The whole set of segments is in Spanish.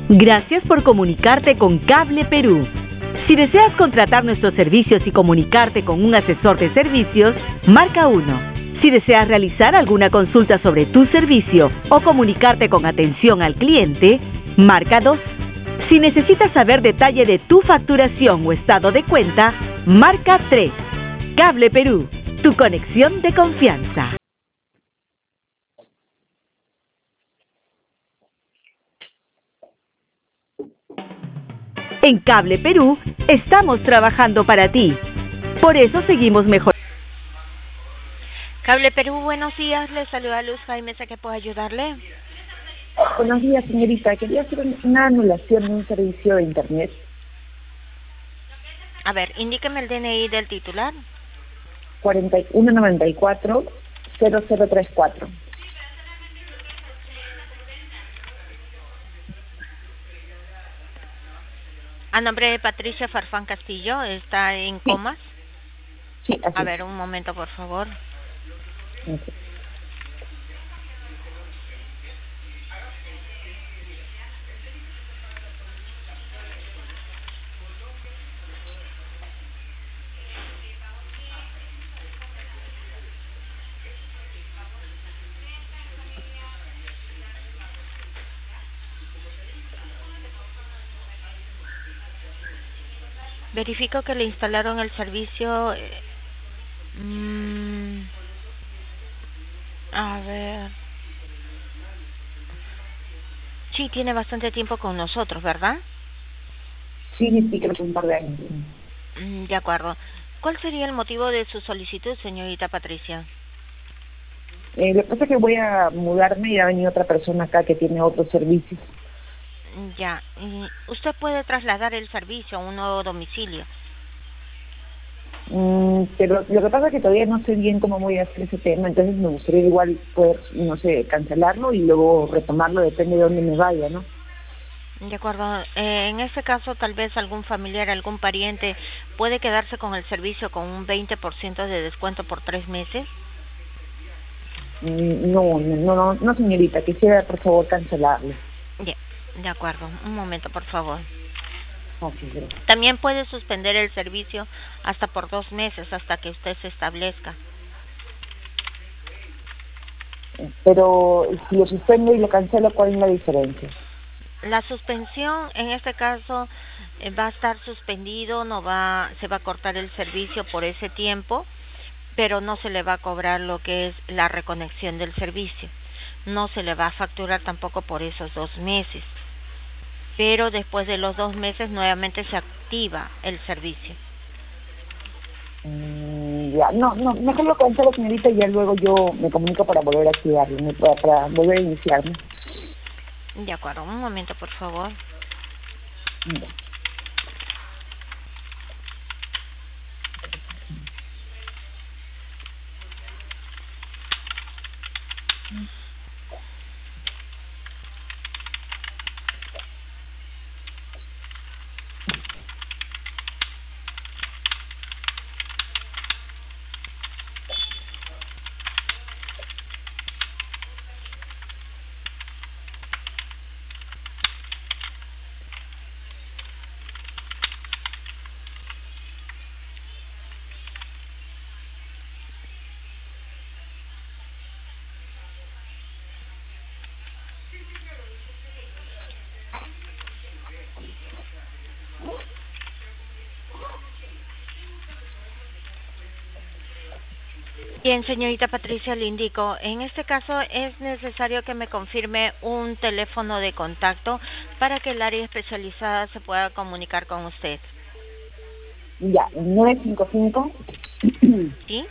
Gracias por comunicarte con Cable Perú. Si deseas contratar nuestros servicios y comunicarte con un asesor de servicios, marca 1. Si deseas realizar alguna consulta sobre tu servicio o comunicarte con atención al cliente, marca 2. Si necesitas saber detalle de tu facturación o estado de cuenta, marca 3. Cable Perú, tu conexión de confianza. En Cable Perú estamos trabajando para ti. Por eso seguimos mejorando. Cable Perú, buenos días. Le saluda Luz Jaime, ¿a qué puedo ayudarle? Buenos días, señorita. Quería hacer una anulación de un servicio de internet. A ver, indíqueme el DNI del titular. 4194-0034. A nombre de Patricia Farfán Castillo, ¿está en comas? Sí, así. A ver, un momento, por favor. Okay. Verifico que le instalaron el servicio. A ver. Sí, tiene bastante tiempo con nosotros, ¿verdad? Sí, creo que un par de años. De acuerdo. ¿Cuál sería el motivo de su solicitud, señorita Patricia? Lo que pasa es que voy a mudarme y ha venido otra persona acá que tiene otros servicios. Ya. ¿Usted puede trasladar el servicio a un nuevo domicilio? Pero lo que pasa es que todavía no sé bien cómo voy a hacer ese tema, entonces me gustaría igual poder, no sé, cancelarlo y luego retomarlo, depende de dónde me vaya, ¿no? De acuerdo. En este caso, tal vez algún familiar, algún pariente puede quedarse con el servicio con un 20% de descuento por 3 meses. No, señorita, quisiera por favor cancelarlo. Ya, de acuerdo. Un momento, por favor. Okay, gracias. También puede suspender el servicio hasta por 2 meses, hasta que usted se establezca. Pero si lo suspendo y lo cancelo, ¿cuál es la diferencia? La suspensión, en este caso, va a estar suspendido, se va a cortar el servicio por ese tiempo, pero no se le va a cobrar lo que es la reconexión del servicio. No se le va a facturar tampoco por esos 2 meses. Pero después de los 2 meses nuevamente se activa el servicio. Ya, no, mejor lo cancelo, señorita, y ya luego yo me comunico para volver a activarlo, para volver a iniciarme. De acuerdo, un momento, por favor. Ya. Bien, señorita Patricia, le indico, en este caso es necesario que me confirme un teléfono de contacto para que el área especializada se pueda comunicar con usted. Ya, 955 ¿Sí?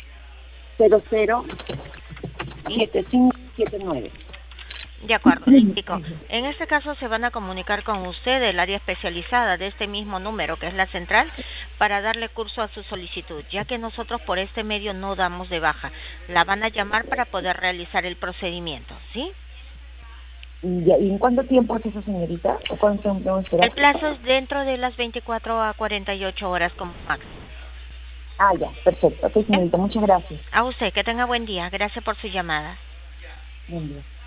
007579. De acuerdo, le indico. En este caso se van a comunicar con usted el área especializada de este mismo número, que es la central, para darle curso a su solicitud, ya que nosotros por este medio no damos de baja. La van a llamar para poder realizar el procedimiento, ¿sí? Ya, ¿y en cuánto tiempo es eso, señorita? ¿O cuánto tiempo tengo que esperar? El plazo es dentro de las 24 a 48 horas como máximo. Ah, ya, perfecto. Ok, señorita, muchas gracias. A usted, que tenga buen día. Gracias por su llamada. Buen día.